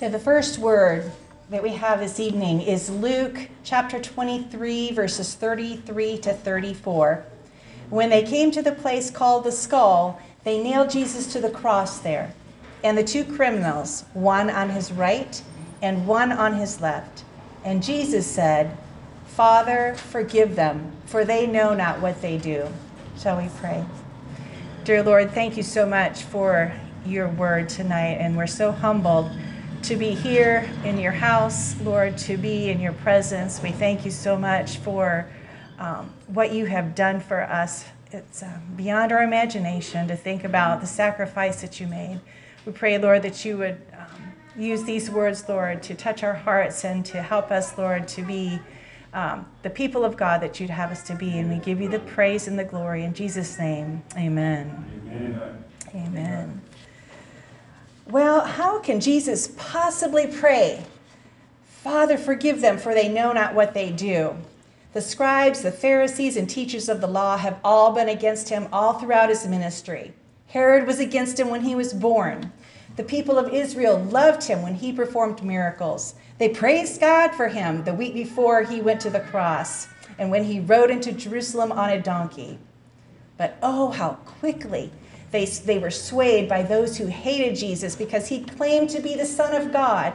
So the first word that we have this evening is Luke chapter 23, verses 33 to 34. When they came to the place called the Skull, they nailed Jesus to the cross there, and the two criminals, one on his right and one on his left. And Jesus said, "Father, forgive them, for they know not what they do." Shall we pray? Dear Lord, thank you so much for your word tonight, and we're so humbled to be here in your house, Lord, to be in your presence. We thank you so much for what you have done for us. It's beyond our imagination to think about the sacrifice that you made. We pray, Lord, that you would use these words, Lord, to touch our hearts and to help us, Lord, to be the people of God that you'd have us to be. And we give you the praise and the glory. In Jesus' name, amen. Amen. Amen. Well, how can Jesus possibly pray, "Father, forgive them, for they know not what they do"? The scribes, the Pharisees, and teachers of the law have all been against him all throughout his ministry. Herod was against him when he was born. The people of Israel loved him when he performed miracles. They praised God for him the week before he went to the cross and when he rode into Jerusalem on a donkey. But oh, how quickly they were swayed by those who hated Jesus because he claimed to be the Son of God.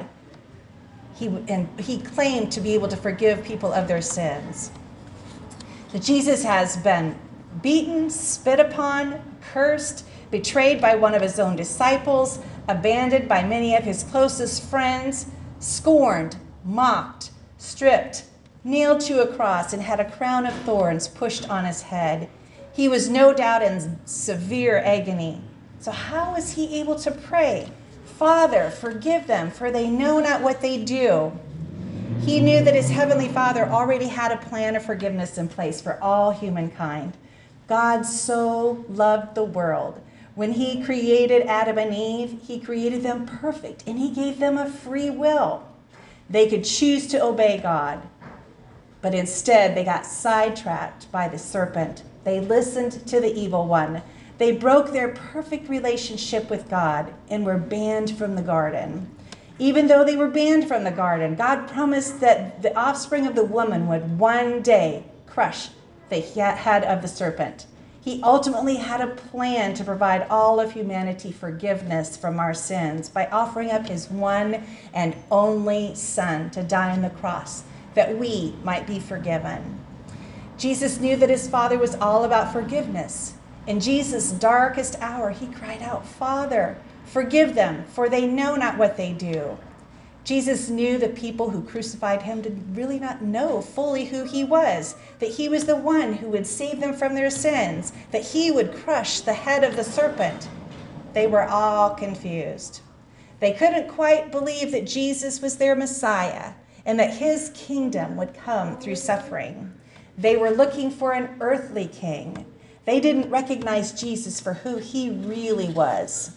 He claimed to be able to forgive people of their sins. So Jesus has been beaten, spit upon, cursed, betrayed by one of his own disciples, abandoned by many of his closest friends, scorned, mocked, stripped, nailed to a cross, and had a crown of thorns pushed on his head. He was no doubt in severe agony. So how was he able to pray, "Father, forgive them, for they know not what they do"? He knew that his heavenly Father already had a plan of forgiveness in place for all humankind. God so loved the world. When he created Adam and Eve, he created them perfect, and he gave them a free will. They could choose to obey God, but instead they got sidetracked by the serpent. They listened to the evil one. They broke their perfect relationship with God and were banned from the garden. Even though they were banned from the garden, God promised that the offspring of the woman would one day crush the head of the serpent. He ultimately had a plan to provide all of humanity forgiveness from our sins by offering up his one and only Son to die on the cross that we might be forgiven. Jesus knew that his Father was all about forgiveness. In Jesus' darkest hour, he cried out, "Father, forgive them, for they know not what they do." Jesus knew the people who crucified him did really not know fully who he was, that he was the one who would save them from their sins, that he would crush the head of the serpent. They were all confused. They couldn't quite believe that Jesus was their Messiah and that his kingdom would come through suffering. They were looking for an earthly king. They didn't recognize Jesus for who he really was.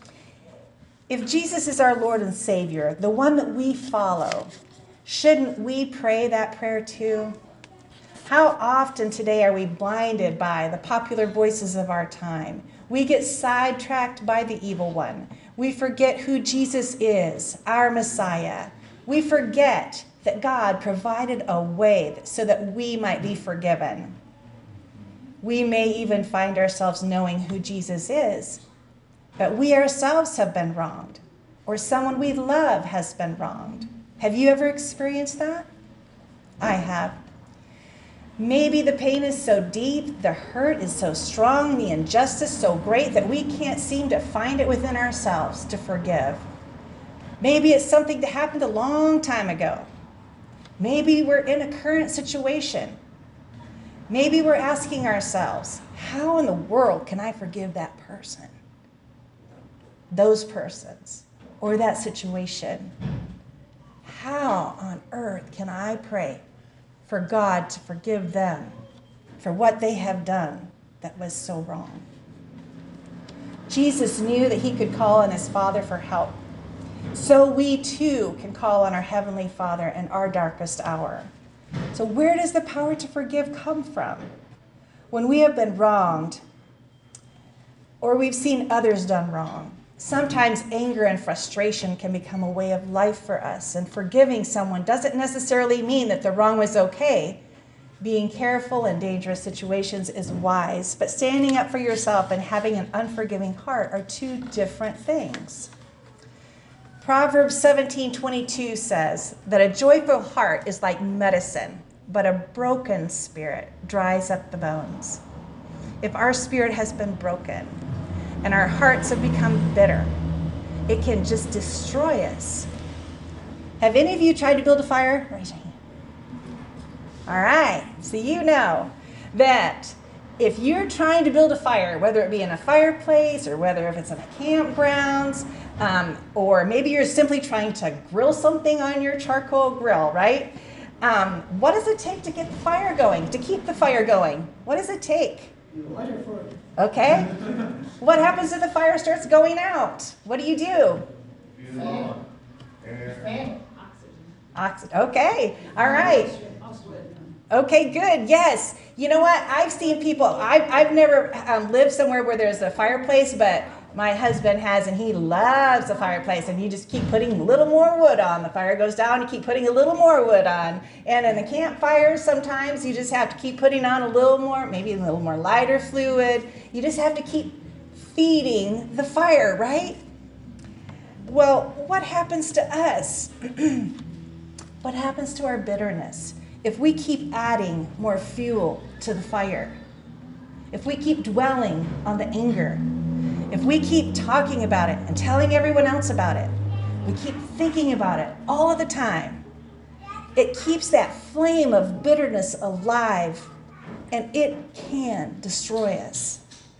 If Jesus is our Lord and Savior, the one that we follow, shouldn't we pray that prayer too? How often today are we blinded by the popular voices of our time? We get sidetracked by the evil one. We forget who Jesus is, our Messiah. We forget that God provided a way so that we might be forgiven. We may even find ourselves knowing who Jesus is, but we ourselves have been wronged, or someone we love has been wronged. Have you ever experienced that? I have. Maybe the pain is so deep, the hurt is so strong, the injustice so great that we can't seem to find it within ourselves to forgive. Maybe it's something that happened a long time ago. Maybe we're in a current situation. Maybe we're asking ourselves, how in the world can I forgive that person, those persons, or that situation? How on earth can I pray for God to forgive them for what they have done that was so wrong? Jesus knew that he could call on his Father for help. So we too can call on our Heavenly Father in our darkest hour. So where does the power to forgive come from? When we have been wronged or we've seen others done wrong, Sometimes anger and frustration can become a way of life for us, and forgiving someone doesn't necessarily mean that the wrong was okay. Being careful in dangerous situations is wise, but standing up for yourself and having an unforgiving heart are two different things. Proverbs 17:22 says that a joyful heart is like medicine, but a broken spirit dries up the bones. If our spirit has been broken and our hearts have become bitter, it can just destroy us. Have any of you tried to build a fire? Raise your hand. All right, so you know that if you're trying to build a fire, whether it be in a fireplace or whether if it's in a campgrounds, or maybe you're simply trying to grill something on your charcoal grill, right? What does it take to get the fire going, to keep the fire going? What does it take? Water for it. Okay. What happens if the fire starts going out? What do you do? Fan. Fan. Oxygen. Okay. All right. Okay, good. Yes. You know what? I've seen people, I've never lived somewhere where there's a fireplace, but my husband has, and he loves a fireplace, and you just keep putting a little more wood on. The fire goes down, you keep putting a little more wood on. And in the campfires, sometimes you just have to keep putting on a little more, maybe a little more lighter fluid. You just have to keep feeding the fire, right? Well, what happens to us? What happens to our bitterness if we keep adding more fuel to the fire? If we keep dwelling on the anger, if we keep talking about it and telling everyone else about it, we keep thinking about it all of the time, it keeps that flame of bitterness alive, and it can destroy us.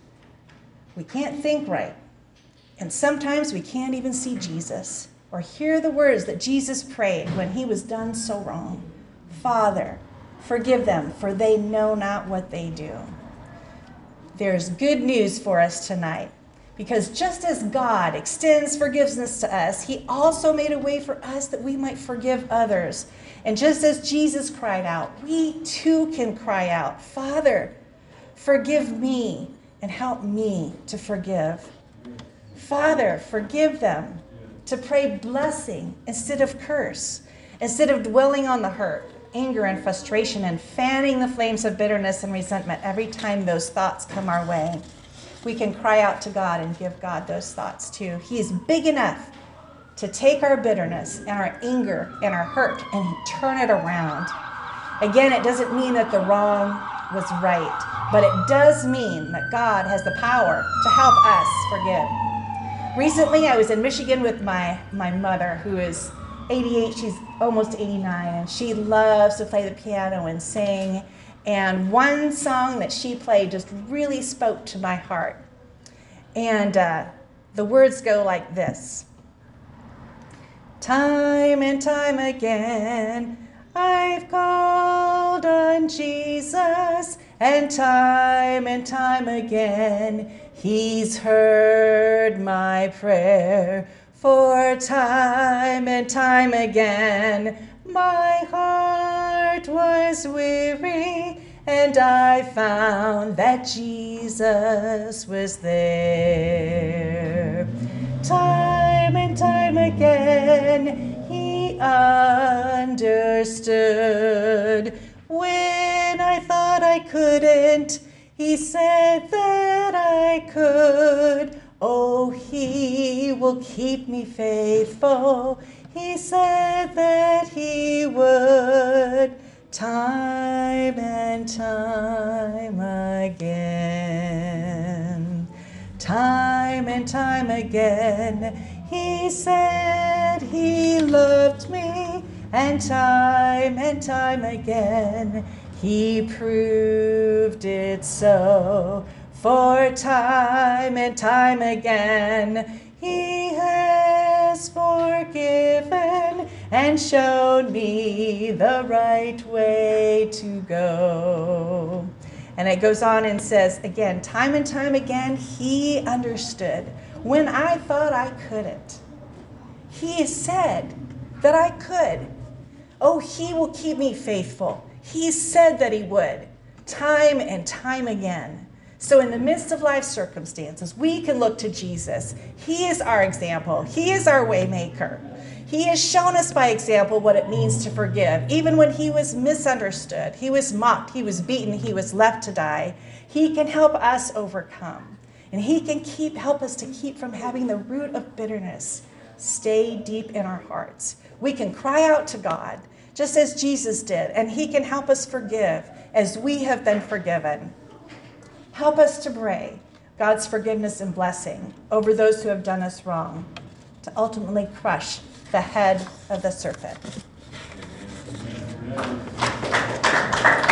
We can't think right, and sometimes we can't even see Jesus or hear the words that Jesus prayed when he was done so wrong. Father, forgive them, for they know not what they do. There's good news for us tonight, because just as God extends forgiveness to us, he also made a way for us that we might forgive others. And just as Jesus cried out, we too can cry out, Father, forgive me and help me to forgive. Father, forgive them, to pray blessing instead of curse, instead of dwelling on the hurt, anger, and frustration, and fanning the flames of bitterness and resentment every time those thoughts come our way. We can cry out to God and give God those thoughts too. He is big enough to take our bitterness and our anger and our hurt and turn it around. Again, it doesn't mean that the wrong was right, but it does mean that God has the power to help us forgive. Recently, I was in Michigan with my mother, who is 88, she's almost 89, and she loves to play the piano and sing. And one song that she played just really spoke to my heart. And the words go like this. Time and time again, I've called on Jesus, and time again, he's heard my prayer. For time and time again, my heart was weary, and I found that Jesus was there. Time and time again, he understood. When I thought I couldn't, he said that I could. Oh, he will keep me faithful. He said that he would, time and time again. Time and time again, he said he loved me, and time again, he proved it so. For time and time again, he has forgiven and shown me the right way to go. And it goes on and says, again, time and time again, he understood when I thought I couldn't. He said that I could. Oh, he will keep me faithful. He said that he would, time and time again. So in the midst of life circumstances, we can look to Jesus. He is our example. He is our way maker. He has shown us by example what it means to forgive. Even when he was misunderstood, he was mocked, he was beaten, he was left to die, he can help us overcome. And he can help us to keep from having the root of bitterness stay deep in our hearts. We can cry out to God, just as Jesus did, and he can help us forgive as we have been forgiven. Help us to pray God's forgiveness and blessing over those who have done us wrong, to ultimately crush the head of the serpent.